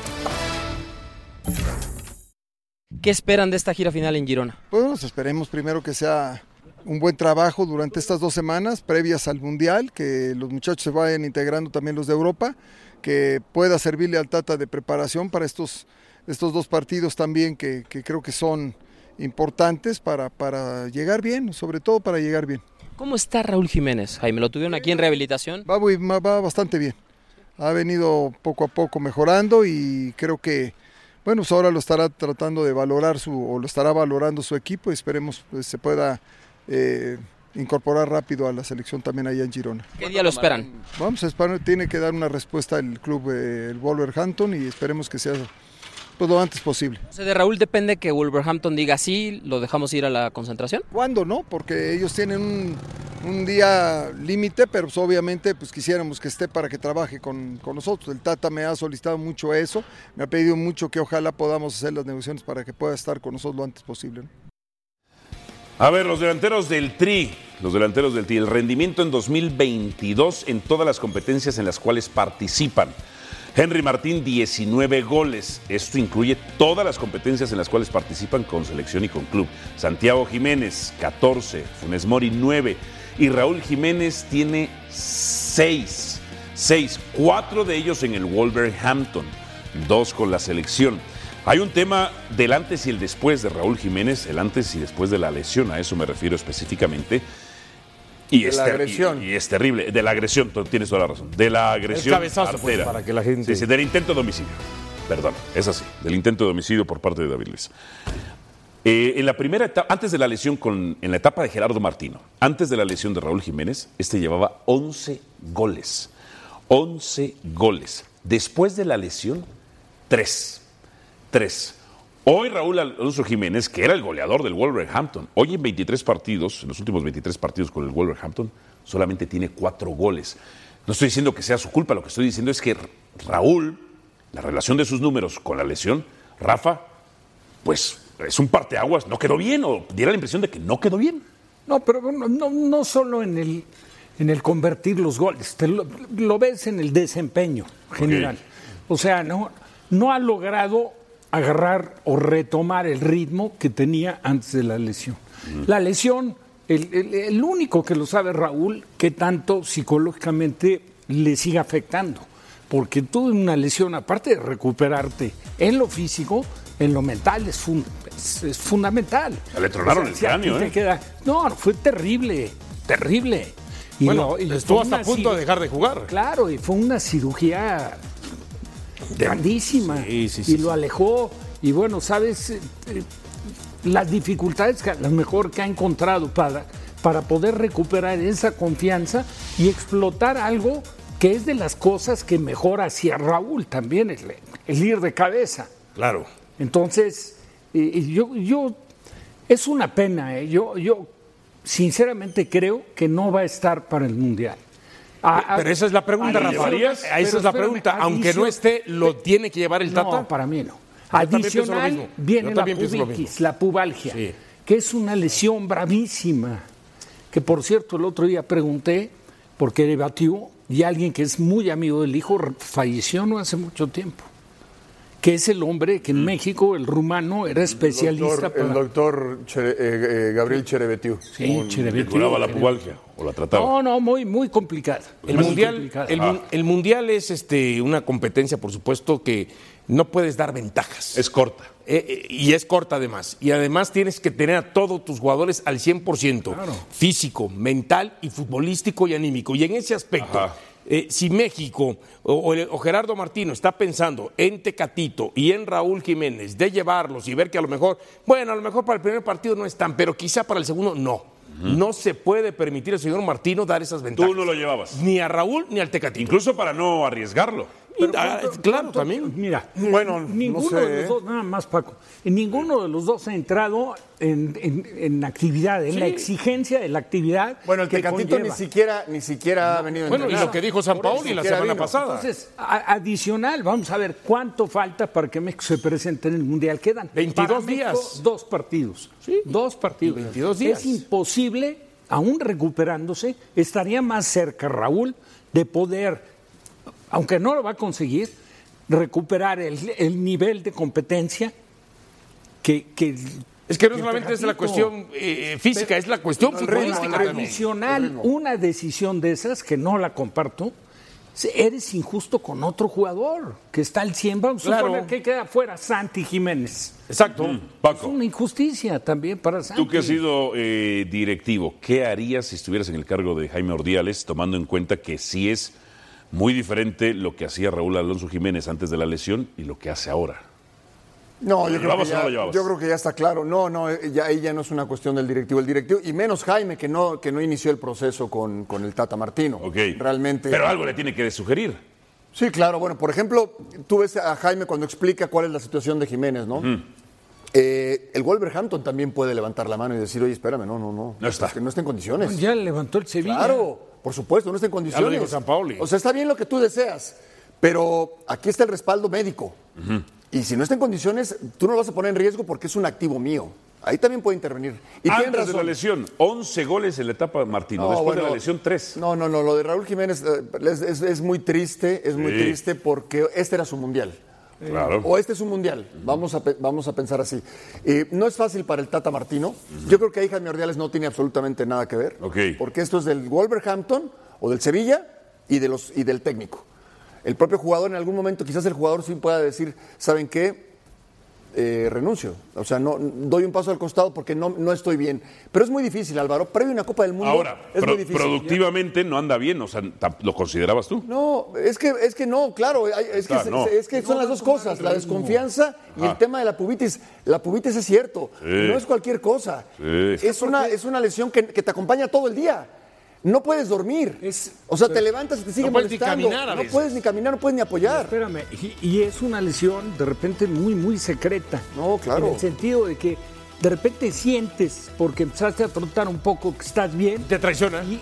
¿Qué esperan de esta gira final en Girona? Bueno, pues esperemos primero que sea un buen trabajo durante estas dos semanas previas al Mundial, que los muchachos se vayan integrando también los de Europa, que pueda servirle al Tata de preparación para estos, estos dos partidos también que, que creo que son importantes para, para llegar bien, sobre todo para llegar bien. ¿Cómo está Raúl Jiménez, Jaime? ¿Lo tuvieron aquí en rehabilitación? Va, muy- va bastante bien, ha venido poco a poco mejorando y creo que, bueno, pues ahora lo estará tratando de valorar su, o lo estará valorando su equipo y esperemos pues, se pueda eh, incorporar rápido a la selección también allá en Girona. ¿Qué día lo esperan? Vamos a esperar, tiene que dar una respuesta el club, eh, el Wolverhampton, y esperemos que sea pues, lo antes posible. O sea, de Raúl depende que Wolverhampton diga sí, lo dejamos ir a la concentración. ¿Cuándo no? Porque ellos tienen un, un día límite, pero pues, obviamente pues quisiéramos que esté para que trabaje con, con nosotros. El Tata me ha solicitado mucho eso, me ha pedido mucho que ojalá podamos hacer las negociaciones para que pueda estar con nosotros lo antes posible, ¿no? A ver, los delanteros del Tri, los delanteros del Tri, el rendimiento en dos mil veintidós en todas las competencias en las cuales participan. Henry Martín, diecinueve goles. Esto incluye todas las competencias en las cuales participan con selección y con club. Santiago Jiménez, catorce. Funes Mori, nueve. Y Raúl Jiménez tiene seis. seis. Cuatro de ellos en el Wolverhampton. Dos con la selección. Hay un tema del antes y el después de Raúl Jiménez, el antes y después de la lesión, a eso me refiero específicamente. Y, es, la ter agresión. Y, y es terrible, de la agresión, tienes toda la razón, de la agresión el cabezazo, pues, para que la gente... Sí, sí, del intento de homicidio, perdón, es así, del intento de homicidio por parte de David Luiz. Eh, en la primera etapa, antes de la lesión, con, en la etapa de Gerardo Martino, antes de la lesión de Raúl Jiménez, este llevaba once goles, once goles. Después de la lesión, tres, tres. Hoy Raúl Alonso Jiménez, que era el goleador del Wolverhampton, hoy en veintitrés partidos, en los últimos veintitrés partidos con el Wolverhampton, solamente tiene cuatro goles. No estoy diciendo que sea su culpa, lo que estoy diciendo es que Raúl, la relación de sus números con la lesión, Rafa, pues es un parteaguas, no quedó bien, o diera la impresión de que no quedó bien. No, pero no, no, no solo en el, en el convertir los goles, te lo, lo ves en el desempeño general. Okay. O sea, no, no ha logrado agarrar o retomar el ritmo que tenía antes de la lesión. Uh-huh. La lesión, el, el, el único que lo sabe Raúl, que tanto psicológicamente le sigue afectando. Porque tú en una lesión, aparte de recuperarte en lo físico, en lo mental es, fun, es, es fundamental. Le tronaron o sea, el cráneo, ¿eh? Queda, no, fue terrible, terrible. Y bueno, lo, y estuvo hasta a punto de dejar de jugar. Claro, y fue una cirugía grandísima, sí, sí, sí, y lo alejó, y bueno, sabes, eh, las dificultades que a lo mejor que ha encontrado para, para poder recuperar esa confianza y explotar algo que es de las cosas que mejor hacía Raúl también, el, el ir de cabeza. Claro. Entonces, eh, yo, yo, es una pena, eh, yo, yo sinceramente creo que no va a estar para el Mundial. A, a, pero esa es la pregunta, Rafa. Esa es la pregunta. Aunque no esté, ¿lo tiene que llevar el Tata? No, para mí no. Adicional viene la pubitis, la pubalgia, sí, que es una lesión bravísima. Que por cierto, el otro día pregunté, porque debatió, y alguien que es muy amigo del hijo falleció no hace mucho tiempo. Que es el hombre que en mm. México, el rumano, era especialista. El doctor, para... el doctor Chere, eh, eh, Gabriel Cherebetiu. Sí, Cherebetiu. ¿Curaba la pubalgia o la trataba? No, no, muy, muy complicada. El, muy mundial, complicada. El, ah. el mundial es este, una competencia, por supuesto, que no puedes dar ventajas. Es corta. Eh, eh, y es corta además. Y además tienes que tener a todos tus jugadores al cien por ciento. Claro. Físico, mental y futbolístico y anímico. Y en ese aspecto... Ajá. Eh, si México o, o Gerardo Martino está pensando en Tecatito y en Raúl Jiménez de llevarlos y ver que a lo mejor, bueno, a lo mejor para el primer partido no están, pero quizá para el segundo no. Uh-huh. No se puede permitir al señor Martino dar esas ventajas. Tú no lo llevabas. Ni a Raúl ni al Tecatito. Incluso para no arriesgarlo. Pero, ah, ¿cuánto, claro, cuánto, también. Mira, bueno, ninguno no sé, de los dos, nada más Paco, ninguno de los dos ha entrado en, en, en actividad, en sí. la exigencia de la actividad. Bueno, el Tecatito ni siquiera, ni siquiera ha venido. Bueno, y lo que dijo San Paoli la semana vino. pasada. Entonces, a, adicional, vamos a ver cuánto falta para que México se presente en el Mundial. Quedan veintidós días. México, dos partidos. ¿Sí? Dos partidos. veintidós días. Es imposible, aún recuperándose, estaría más cerca Raúl de poder, aunque no lo va a conseguir, recuperar el, el nivel de competencia que... que es que no solamente es la cuestión eh, física, pero, es la cuestión no, futbolística. Adicional, una decisión de esas, que no la comparto, eres injusto con otro jugador que está al cien. Vamos claro. a suponer que queda fuera Santi Jiménez. Exacto. Mm, Paco. Es una injusticia también para Santi. Tú que has sido eh, directivo, ¿qué harías si estuvieras en el cargo de Jaime Ordiales, tomando en cuenta que sí es muy diferente lo que hacía Raúl Alonso Jiménez antes de la lesión y lo que hace ahora? No, yo creo, que ya, no yo creo que ya está claro. No, no, ya, ahí ya no es una cuestión del directivo. El directivo, y menos Jaime, que no, que no inició el proceso con, con el Tata Martino. Ok. Realmente. Pero algo le tiene que sugerir. Sí, claro. Bueno, por ejemplo, tú ves a Jaime cuando explica cuál es la situación de Jiménez, ¿no? Uh-huh. Eh, el Wolverhampton también puede levantar la mano y decir, oye, espérame, no, no, no. No está. Es que no está en condiciones. Ya levantó el Sevilla. Claro, por supuesto, no está en condiciones. Ya lo dijo San Paoli. O sea, está bien lo que tú deseas, pero aquí está el respaldo médico. Uh-huh. Y si no está en condiciones, tú no lo vas a poner en riesgo porque es un activo mío. Ahí también puede intervenir. Y Antes tienen razón. de la lesión, once goles en la etapa de Martino. No, Después bueno, de la lesión, tres. No, no, no. Lo de Raúl Jiménez eh, es, es- es muy triste, es muy Sí. triste porque este era su mundial. Claro. O este es un mundial, vamos a, pe- vamos a pensar así. Eh, no es fácil para el Tata Martino. Yo creo que ahí Jaime Ordiales no tiene absolutamente nada que ver. Ok. Porque esto es del Wolverhampton o del Sevilla y, de los, y del técnico. El propio jugador en algún momento, quizás el jugador sí pueda decir, ¿saben qué? Eh, renuncio. O sea, no doy un paso al costado porque no, no estoy bien. Pero es muy difícil, Álvaro. Previo a una Copa del Mundo Ahora, es pro- muy difícil. productivamente no anda bien, o sea, tam- ¿lo considerabas tú? No, es que, es que no, claro, hay- es que, Claro, no. es que son las dos cosas, la desconfianza y Ajá. el tema de la pubitis. La pubitis es cierto, Sí. no es cualquier cosa. Sí. Es, una, es una lesión que, que te acompaña todo el día. No puedes dormir. o sea, te levantas y te sigue no puedes ni molestando. caminar a no veces. puedes ni caminar, no puedes ni apoyar. Espérame, y, y es una lesión de repente muy, muy secreta. No, claro. En el sentido de que de repente sientes, porque empezaste a trotar un poco, que estás bien. Te traiciona. Y,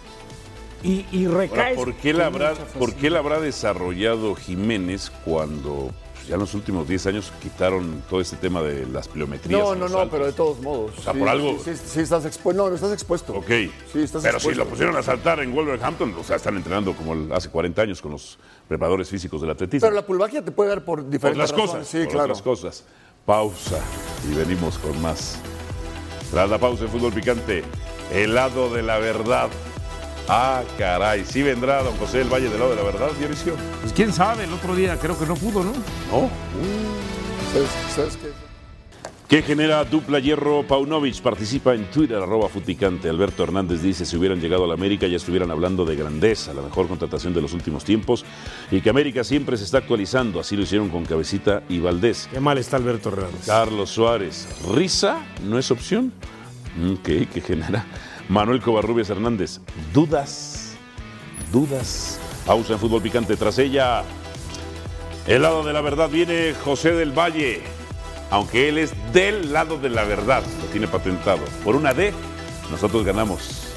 y, y Ahora, recaes. ¿por qué, con la habrá, mucha facilidad. ¿por qué la habrá desarrollado Jiménez cuando pues, ya en los últimos diez años quitaron todo este tema de las pliometrías? No, en no, los no, saltos? pero de todos modos. O sea, Sí, por algo- Sí, sí, sí estás expuesto. No, estás expuesto. Ok, Sí, estás pero si expuesto. lo pusieron a saltar en Wolverhampton, o sea, están entrenando como el- hace cuarenta años con los preparadores físicos del atletismo. Pero la pulvagia te puede dar por diferentes Otras razones. cosas, Sí, por claro. otras cosas. Pausa y venimos con más. Tras la pausa en Fútbol Picante, el lado de la verdad. Ah, caray, sí vendrá don José del Valle del lado de la verdad, Dionisio. Pues quién sabe, el otro día creo que no pudo, ¿no? No. ¿Sabes, sabes qué? ¿Qué genera dupla hierro Paunovic? Participa en Twitter, arroba Futpicante. Alberto Hernández dice, si hubieran llegado a la América ya estuvieran hablando de grandeza, la mejor contratación de los últimos tiempos, y que América siempre se está actualizando. Así lo hicieron con Cabecita y Valdés. Qué mal está Alberto Hernández. Carlos Suárez, ¿risa no es opción? Ok, ¿qué genera? Manuel Covarrubias Hernández, dudas, dudas. Pausa en Fútbol Picante. Tras ella, el lado de la verdad viene José del Valle. Aunque él es del lado de la verdad, lo tiene patentado. Por una D, nosotros ganamos.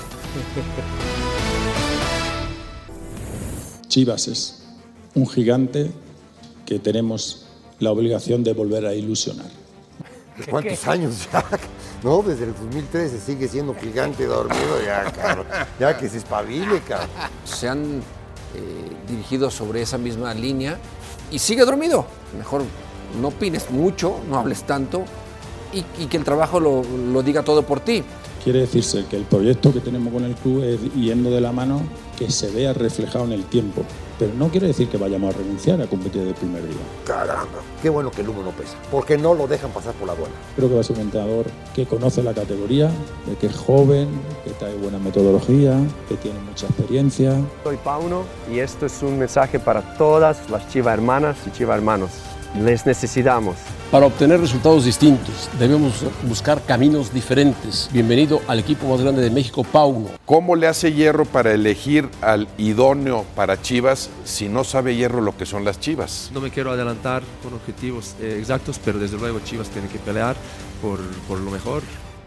Chivas es un gigante que tenemos la obligación de volver a ilusionar. ¿Cuántos años ya? No, desde el dos mil trece sigue siendo gigante dormido ya, cabrón. Ya que se espabile, cabrón. Se han eh, dirigido sobre esa misma línea y sigue dormido. Mejor no opines mucho, no hables tanto y, y que el trabajo lo, lo diga todo por ti. Quiere decirse que el proyecto que tenemos con el club es yendo de la mano, que se vea reflejado en el tiempo. Pero no quiere decir que vayamos a renunciar a competir desde el primer día. Caramba, qué bueno que el humo no pesa, porque no lo dejan pasar por la aduana. Creo que va a ser un entrenador que conoce la categoría, de que es joven, que trae buena metodología, que tiene mucha experiencia. Soy Pauno y esto es un mensaje para todas las Chiva hermanas y Chiva hermanos. Les necesitamos. Para obtener resultados distintos, debemos buscar caminos diferentes. Bienvenido al equipo más grande de México, Pauno. ¿Cómo le hace Hierro para elegir al idóneo para Chivas si no sabe Hierro lo que son las Chivas? No me quiero adelantar con objetivos eh, exactos, pero desde luego Chivas tiene que pelear por, por lo mejor.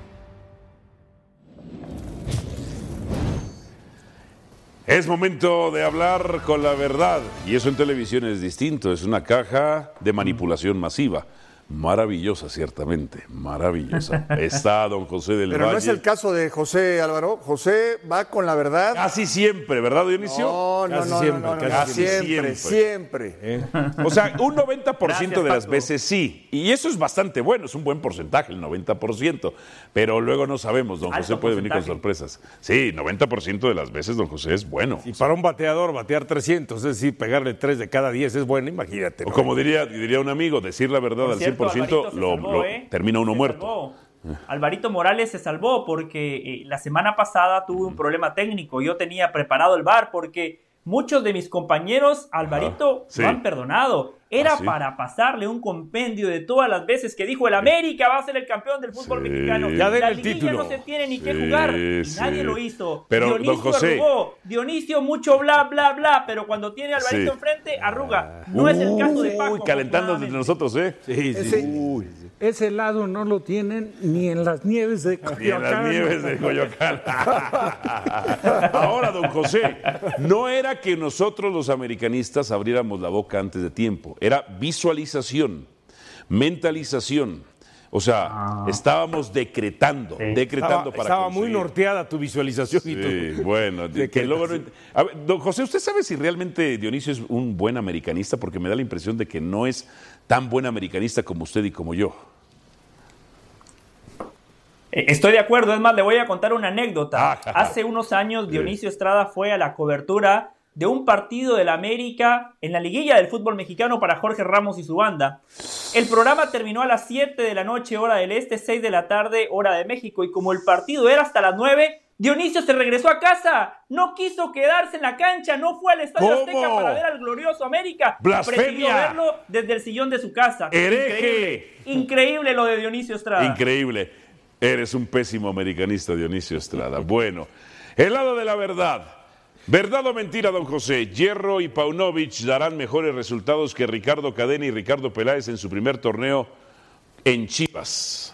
Es momento de hablar con la verdad. Y eso en televisión es distinto. Es una caja de manipulación masiva. Maravillosa, ciertamente. Maravillosa. Está don José del Pero Valle. no es el caso de José, Álvaro. José va con la verdad. Casi siempre, ¿verdad, Dionisio? No, no, Casi no, siempre, no, no, no, casi siempre, siempre. ¿Eh? O sea, un noventa por ciento Gracias, de las Paco. veces sí. Y eso es bastante bueno, es un buen porcentaje, el noventa por ciento. Pero luego no sabemos, don Alto José puede venir con porcentaje. sorpresas. Sí, noventa por ciento de las veces don José es bueno. Y para un bateador, batear trescientos, es decir, pegarle tres de cada diez es bueno, imagínate. O ¿no? como diría, diría un amigo, decir la verdad Por al cien por ciento cierto, lo, Alvarito se lo- salvó, ¿eh? termina uno Se muerto. salvó. Alvarito Morales se salvó porque eh, la semana pasada tuve un problema técnico. Yo tenía preparado el V A R porque muchos de mis compañeros, Alvarito, sí. lo han perdonado. Era Ah, sí. para pasarle un compendio de todas las veces que dijo el América va a ser el campeón del fútbol Sí. mexicano. Ya den la el liguilla título. no se tiene ni Sí, que jugar y sí. nadie lo hizo. Pero, Dionisio don José. arrugó. Dionisio mucho bla bla bla, pero cuando tiene a Alvarito Sí. enfrente arruga. No es el caso de Paco. Uy, calentándonos entre nosotros, ¿eh? Sí, Ese, ese helado no lo tienen ni en las nieves de Coyoacán. Ni en las nieves de Coyoacán. Ahora, don José, no era que nosotros los americanistas abriéramos la boca antes de tiempo, era visualización, mentalización, O sea, Ah. estábamos decretando, Sí. decretando Estaba- para estaba muy conseguir. norteada tu visualización y Sí, tu- bueno, de que que- luego no ent- A ver, don José, ¿usted sabe si realmente Dionisio es un buen americanista? Porque me da la impresión de que no es tan buen americanista como usted y como yo. Eh, Estoy de acuerdo, es más, le voy a contar una anécdota. Ah, Hace unos años Dionisio Estrada fue a la cobertura de un partido del América en la liguilla del fútbol mexicano para Jorge Ramos y su banda. El programa terminó a las siete de la noche, hora del este, seis de la tarde, hora de México, y como el partido era hasta las nueve, Dionisio se regresó a casa, no quiso quedarse en la cancha, no fue al Estadio ¿Cómo? Azteca para ver al glorioso América. ¡Blasfemia! Prefirió verlo desde el sillón de su casa. ¡Hereje! Increíble, increíble lo de Dionisio Estrada. Increíble. Eres un pésimo americanista, Dionisio Estrada. Bueno, el lado de la verdad. ¿Verdad o mentira, don José? Hierro y Paunovic darán mejores resultados que Ricardo Cadena y Ricardo Peláez en su primer torneo en Chivas.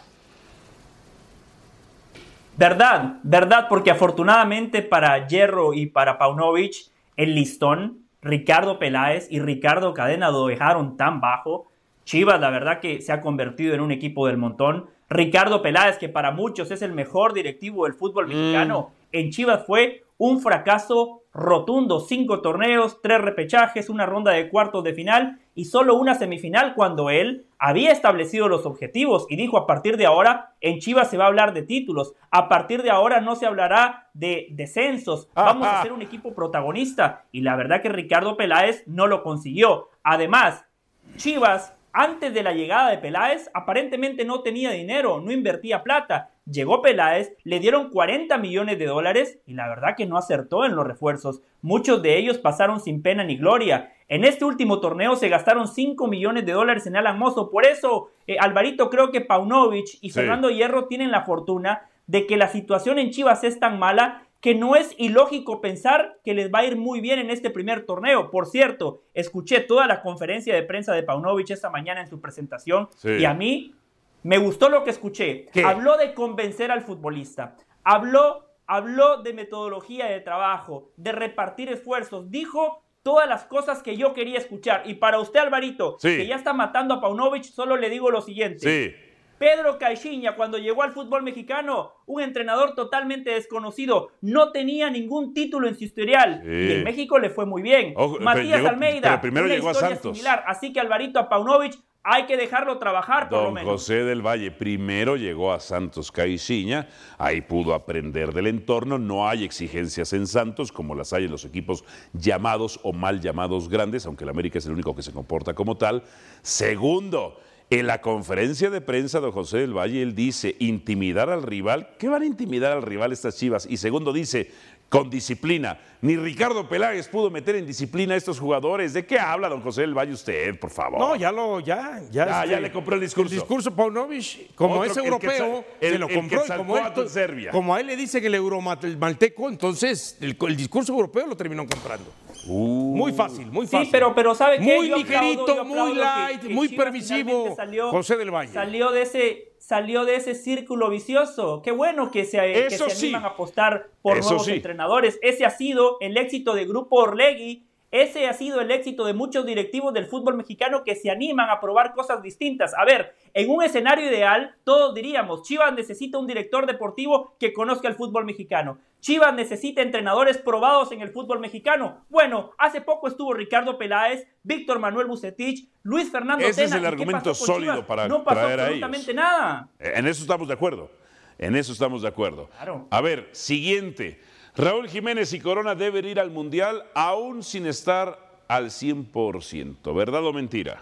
Verdad, verdad, porque afortunadamente para Hierro y para Paunovic, el listón, Ricardo Peláez y Ricardo Cadena lo dejaron tan bajo. Chivas, la verdad que se ha convertido en un equipo del montón. Ricardo Peláez, que para muchos es el mejor directivo del fútbol mexicano, en Chivas fue un fracaso rotundo. Cinco torneos, tres repechajes, una ronda de cuartos de final y solo una semifinal cuando él había establecido los objetivos y dijo: a partir de ahora en Chivas se va a hablar de títulos, a partir de ahora no se hablará de descensos, vamos a ser un equipo protagonista. Y la verdad que Ricardo Peláez no lo consiguió. Además, Chivas, antes de la llegada de Peláez, aparentemente no tenía dinero, no invertía plata. Llegó Peláez, le dieron cuarenta millones de dólares y la verdad que no acertó en los refuerzos. Muchos de ellos pasaron sin pena ni gloria. En este último torneo se gastaron cinco millones de dólares en Alan Mozo. Por eso, eh, Alvarito, creo que Paunovic y Sí. Fernando Hierro tienen la fortuna de que la situación en Chivas es tan mala que no es ilógico pensar que les va a ir muy bien en este primer torneo. Por cierto, escuché toda la conferencia de prensa de Paunovic esta mañana en su presentación Sí. y a mí me gustó lo que escuché. ¿Qué? Habló de convencer al futbolista, habló, habló de metodología de trabajo, de repartir esfuerzos, dijo todas las cosas que yo quería escuchar. Y para usted, Alvarito, Sí. que ya está matando a Paunovic, solo le digo lo siguiente. Sí. Pedro Caixinha, cuando llegó al fútbol mexicano, un entrenador totalmente desconocido, no tenía ningún título en su historial. Sí. Y en México le fue muy bien. Ojo, pero Matías llegó- Almeida, pero primero una llegó a historia Santos. similar. Así que Alvarito, a Paunovic hay que dejarlo trabajar por lo Don menos. José del Valle primero llegó a Santos Caixinha, ahí pudo aprender del entorno, no hay exigencias en Santos como las hay en los equipos llamados o mal llamados grandes, aunque el América es el único que se comporta como tal. Segundo, en la conferencia de prensa de José del Valle, él dice, intimidar al rival, ¿qué van a intimidar al rival estas Chivas? Y segundo dice, con disciplina. Ni Ricardo Peláez pudo meter en disciplina a estos jugadores. ¿De qué habla don José del Valle usted, por favor? No, ya lo, ya, ya. Ah, este, ya le compró el discurso. El discurso Paunovic, como Otro es que- el europeo, que- el- se lo el compró. que y como, saltó él, a Serbia. como a él le dicen el euromalteco, entonces el, el discurso europeo lo terminó comprando. Uh. Muy fácil, muy Sí, fácil. pero, pero ¿sabe qué? Muy Yo aplaudo, ligerito, yo aplaudo muy que- light, que muy Chivas permisivo, finalmente salió- José del Valle. Salió de ese, salió de ese círculo vicioso. Qué bueno que se, que Eso se sí. animan a apostar por Eso nuevos sí. entrenadores. Ese ha sido el éxito de Grupo Orlegui. Ese ha sido el éxito de muchos directivos del fútbol mexicano que se animan a probar cosas distintas. A ver, en un escenario ideal, todos diríamos, Chivas necesita un director deportivo que conozca el fútbol mexicano. Chivas necesita entrenadores probados en el fútbol mexicano. Bueno, hace poco estuvo Ricardo Peláez, Víctor Manuel Bucetich, Luis Fernando Ese es Tena. el ¿Y qué argumento pasó con sólido Chivas? para No pasó traer a absolutamente ellos. nada. En eso estamos de acuerdo. En eso estamos de acuerdo. Claro. A ver, siguiente. Raúl Jiménez y Corona deben ir al Mundial aún sin estar al cien por ciento. ¿Verdad o mentira?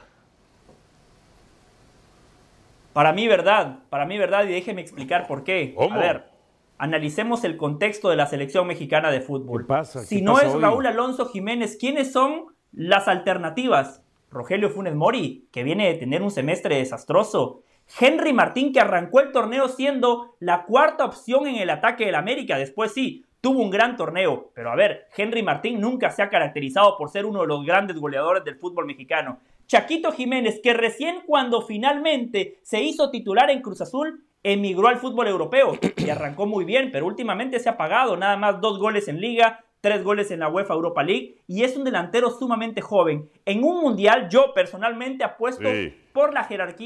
Para mí, verdad. Para mí, verdad. Y déjeme explicar por qué. ¿Cómo? A ver, analicemos el contexto de la selección mexicana de fútbol. ¿Qué pasa? Si ¿Qué no pasa es hoy? Raúl Alonso Jiménez, ¿quiénes son las alternativas? Rogelio Funes Mori, que viene de tener un semestre desastroso. Henry Martín, que arrancó el torneo siendo la cuarta opción en el ataque del América. Después sí, tuvo un gran torneo. Pero a ver, Henry Martín nunca se ha caracterizado por ser uno de los grandes goleadores del fútbol mexicano. Chaquito Jiménez, que recién cuando finalmente se hizo titular en Cruz Azul, emigró al fútbol europeo y arrancó muy bien, pero últimamente se ha apagado. Nada más dos goles en Liga, tres goles en la UEFA Europa League y es un delantero sumamente joven. En un mundial yo personalmente apuesto Sí. por la jerarquía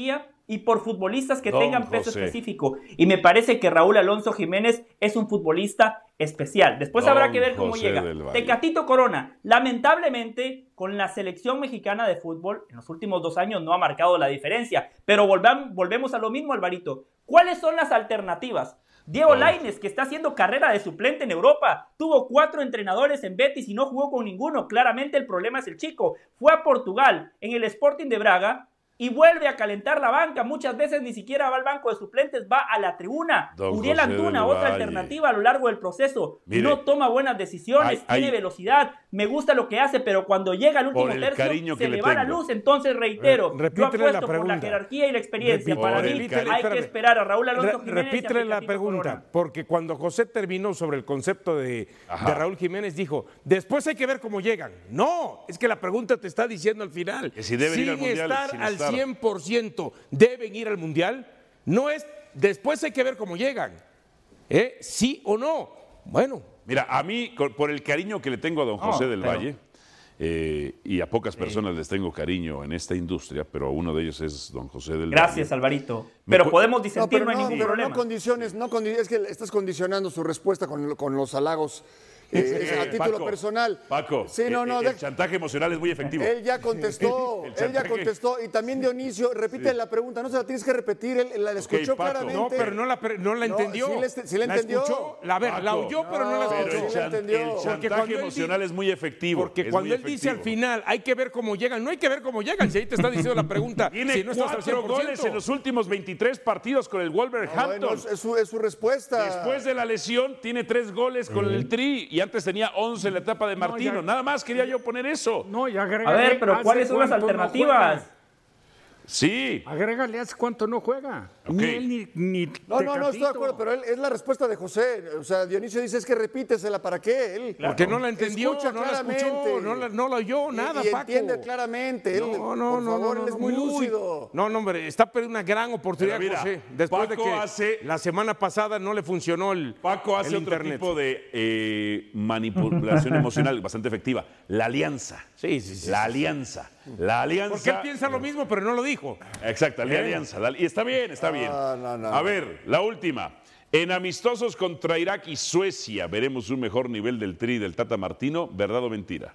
y por futbolistas que Don tengan peso José. específico. Y me parece que Raúl Alonso Jiménez es un futbolista especial. Después Don habrá que ver cómo José llega. del Valle. Tecatito Corona, lamentablemente, con la selección mexicana de fútbol, en los últimos dos años no ha marcado la diferencia. Pero volvam- volvemos a lo mismo, Alvarito. ¿Cuáles son las alternativas? Diego Lainez, que está haciendo carrera de suplente en Europa, tuvo cuatro entrenadores en Betis y no jugó con ninguno. Claramente el problema es el chico. Fue a Portugal, en el Sporting de Braga, y vuelve a calentar la banca. Muchas veces ni siquiera va al banco de suplentes, va a la tribuna. Don Uriel José Antuna, del otra Valle. alternativa a lo largo del proceso. Mire, no toma buenas decisiones, hay- tiene hay- velocidad, me gusta lo que hace, pero cuando llega al último Por el tercio cariño que se le le va la tengo. luz. Entonces reitero, Re- yo repítele apuesto la por la pregunta. jerarquía y la experiencia. Repítele, Para mí repítele, hay espérame. que esperar a Raúl Alonso Re- Jiménez. y a repítele la Tecatito pregunta, Corona. porque cuando José terminó sobre el concepto de, de Raúl Jiménez, dijo, después hay que ver cómo llegan. No, es que la pregunta te está diciendo al final. Que si deben sin ir al Mundial, estar sin al estar. cien por ciento, deben ir al Mundial. No es, después hay que ver cómo llegan. ¿Eh? ¿Sí o no? Bueno. Mira, a mí, con- por el cariño que le tengo a don José del pero- Valle, eh, y a pocas personas les tengo cariño en esta industria, pero uno de ellos es don José del Gracias, Valle. Alvarito. Me Pero cu- podemos No, disentir, pero no, hay no, ningún pero problema. no condiciones, no condi- es que estás condicionando su respuesta con, con los halagos eh, a título Paco, personal. Paco, Sí, no, eh, no, eh, de- el chantaje emocional es muy efectivo. Él ya contestó, El él ya chantaje. contestó. Y también Dionisio, repite Sí. la pregunta, no se la tienes que repetir, él la escuchó Paco. claramente. No, pero no la, pre- no la No, entendió. sí le- sí la la entendió. escuchó. La, a ver, la Paco. oyó, pero no, la No, escuchó. Pero el, sí la chan- entendió. el Porque chantaje cuando él emocional di- es muy efectivo. Porque es cuando muy él dice al efectivo. final, hay que ver cómo llegan, no hay que ver cómo llegan. Si ahí te está diciendo la pregunta, Tiene si no estás al cien cuatro por goles ciento. en los últimos veintitrés partidos con el No, Wolverhampton. bueno, es, es su, es su respuesta. Después de la lesión, tiene tres goles con el Tri y antes tenía once en la etapa de Martino. ya- Nada más quería yo poner eso. No, y A agrégale. ver, pero ¿hace ¿cuáles son las cuánto no alternativas? juega? Sí. Agrégale, ¿hace cuánto no juega? Ok. Ni él ni, ni No, no, no, estoy de Tecatito. acuerdo, pero él, es la respuesta de José. O sea, Dionisio dice, es que repítesela, ¿para qué? Él Porque no la entendió, escucha no la escuchó, claramente. no la, no la oyó, Y- nada, y Paco. entiende claramente. Él, No, no, por no, favor, no, él no, es muy uy. lúcido. No, no, hombre, está perdiendo una gran oportunidad, Pero mira, José. Después Paco de que hace- la semana pasada no le funcionó el Paco hace el otro internet. tipo de eh, manipulación emocional bastante efectiva. La alianza. Sí, sí, sí. La alianza. La alianza. Porque él piensa lo mismo, pero no lo dijo. Exacto, la alianza. la- y está bien, está bien. No, no, no, A no. ver, la última. En amistosos contra Irak y Suecia veremos un mejor nivel del Tri del Tata Martino, ¿verdad o mentira?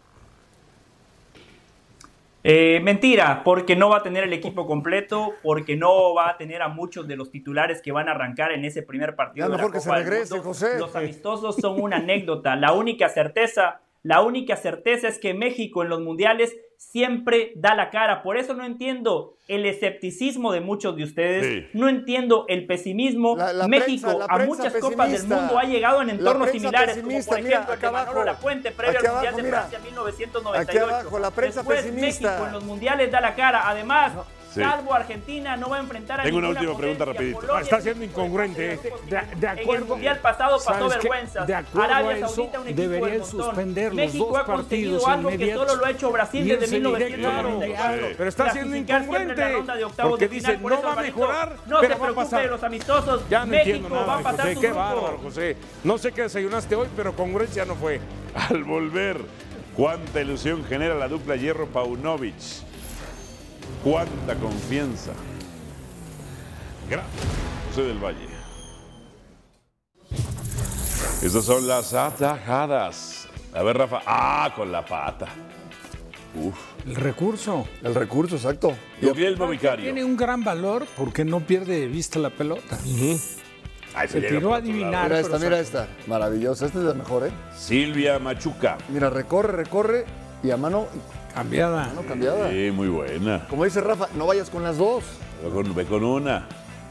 Eh, mentira, porque no va a tener el equipo completo, porque no va a tener a muchos de los titulares que van a arrancar en ese primer partido. Ya de la mejor que se Copa del regrese, Mundo. José. Los amistosos son una anécdota. La única certeza, la única certeza es que México en los mundiales siempre da la cara. Por eso no entiendo el escepticismo de muchos de ustedes. Sí. No entiendo el pesimismo. La- la México prensa- la a prensa muchas copas del pesimista. mundo ha llegado en La entornos prensa similares, como pesimista, por mira, ejemplo el de acá Manolo abajo. Lafuente previo Aquí al Mundial abajo, de mira. Francia mil novecientos noventa y ocho. Aquí abajo, la prensa Después, pesimista. México en los mundiales da la cara. Además, Sí. salvo Argentina, no va a enfrentar a Tengo una ninguna última pregunta potencia. rapidito. Polonia Está es siendo un equipo incongruente, de ¿eh? fácil De- de posición. En el acuerdo. mundial pasado pasó ¿Sabes qué? vergüenzas. De acuerdo Arabia a eso, Saudita, un equipo deberían del montón. suspender los México dos ha conseguido partidos algo que inmediatos solo lo ha hecho Brasil y desde irse mil novecientos directo al noventa y cuatro. Mundial. Pero está siendo Clasificar siempre en la incongruente, ronda de octavos porque de final. dice, Por no eso, va a Alvarito, mejorar, no pero se va a preocupe pasar. de los amistosos. Ya no México entiendo nada, va a pasar José. su Qué grupo. bárbaro, José. No sé qué desayunaste hoy, pero congruencia no fue. Al volver, cuánta ilusión genera la dupla Hierro-Paunovic. Cuánta confianza. Gracias, José del Valle. Estas son las atajadas. A ver, Rafa. Ah, con la pata. Uf. El recurso. El recurso, exacto. Guglielmo Vicario. Tiene un gran valor porque no pierde de vista la pelota. Ay, Se llega tiró por a otro adivinar. lado. Mira esta, pero mira sa- esta. Maravillosa. Esta es la mejor, ¿eh? Silvia Machuca. Mira, recorre, recorre y a mano, Cambiada. mano cambiada. Sí, muy buena. Como dice Rafa, no vayas con las dos. Ve con, ve con una.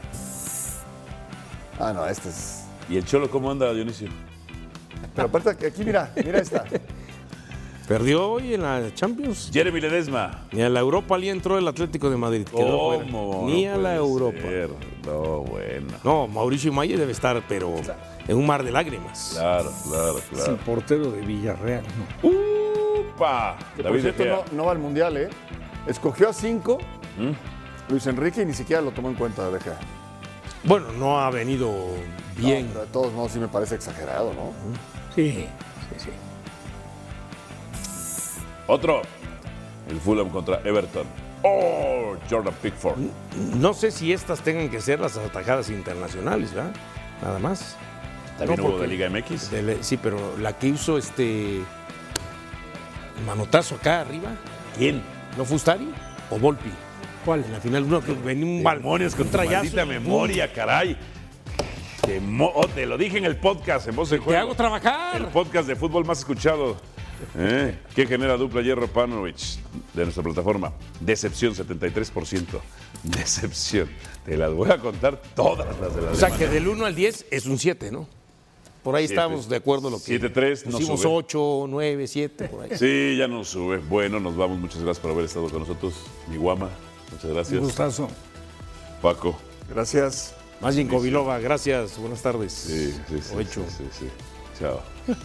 Ah, no, esta es... ¿Y el Cholo cómo anda, Dionisio? Pero aparte, aquí mira, mira esta. Perdió hoy en la Champions. Jeremy Ledesma. Ni a la Europa le entró el Atlético de Madrid. Quedó fuera. ¿Cómo? Ni No a la puede Europa. ser. No, bueno. No, Mauricio Mayer debe estar, pero en un mar de lágrimas. Claro, claro, Es el claro. portero de Villarreal. ¿no? ¡Upa! Que por David cierto, Egea. no, no va al Mundial, ¿eh? Escogió a cinco ¿Mm? Luis Enrique y ni siquiera lo tomó en cuenta, deja. Bueno, no ha venido bien. No, pero de todos modos sí me parece exagerado, ¿no? Sí, sí, sí. Otro. El Fulham contra Everton. o Jordan Pickford. No sé si estas tengan que ser las atajadas internacionales, ¿verdad? Nada más. ¿También No, hubo porque- de Liga M X? de la- sí, pero la que hizo este manotazo acá arriba, ¿quién? ¿No fue Ustari o Volpi? ¿Cuál? En la final, uno que venía un bal, Demonios con un tu trayazo. maldita memoria, caray. Te, mo- oh, te lo dije en el podcast, en Voz en Juego. Te hago trabajar. El podcast de fútbol más escuchado. ¿Eh? ¿Qué genera dupla Hierro Paunovic de nuestra plataforma? Decepción, setenta y tres por ciento. Decepción. Te las voy a contar todas las de la O sea, semana. que del uno al diez es un siete, ¿no? Por ahí Siete. estábamos de acuerdo lo que siete tres, no hicimos sube. ocho, nueve, siete, por ahí. Sí, ya nos sube. Bueno, nos vamos. Muchas gracias por haber estado con nosotros. Mi guama, muchas gracias. Un gustazo. Paco. Gracias. Magin Kovilova, gracias. Buenas tardes. Sí, sí, sí. Ocho. Sí, sí, sí. Chao.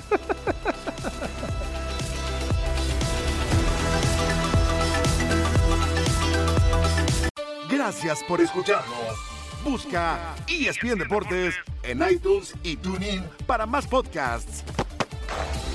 Gracias por escucharnos. Busca E S P N Deportes en iTunes y TuneIn para más podcasts.